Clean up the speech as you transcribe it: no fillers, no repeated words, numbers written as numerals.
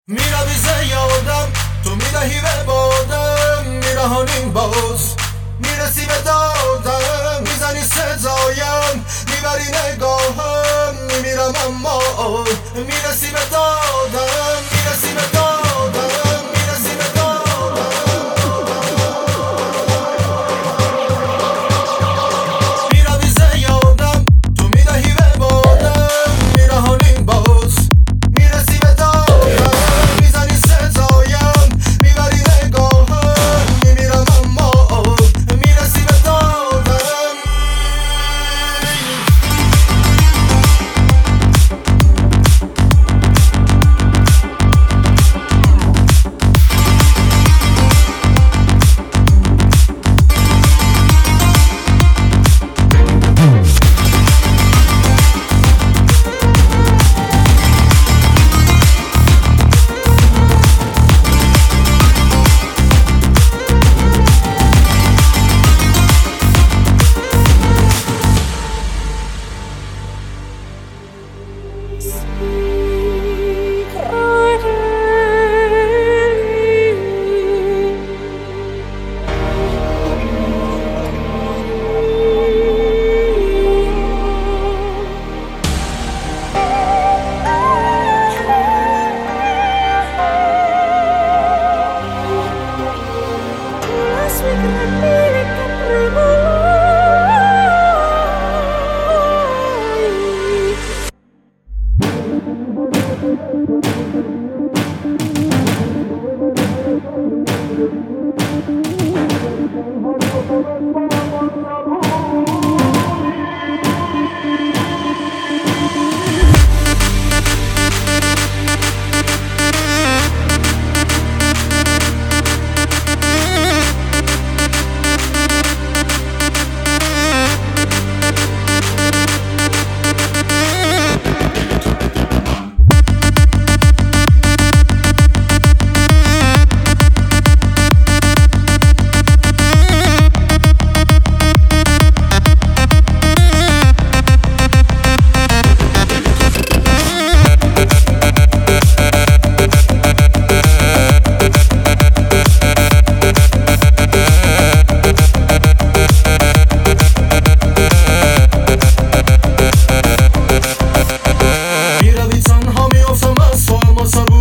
میروی ز یادم، تو میدهی به بادم، میرهانیم باز میرسی به دادم، میزنی صدایم، میبری نگاهم، میمیرم اما میرسی به دادم، میرسی به دادم، میرسی به دادم. میروی ز یادم، تو میدهی به بادم، میرهانیم باز میرسی به دادم، میزنی صدایم، میبری نگاهم، میمیرم اما میرسی به دادم. میروی تنها میافتم از تو، اما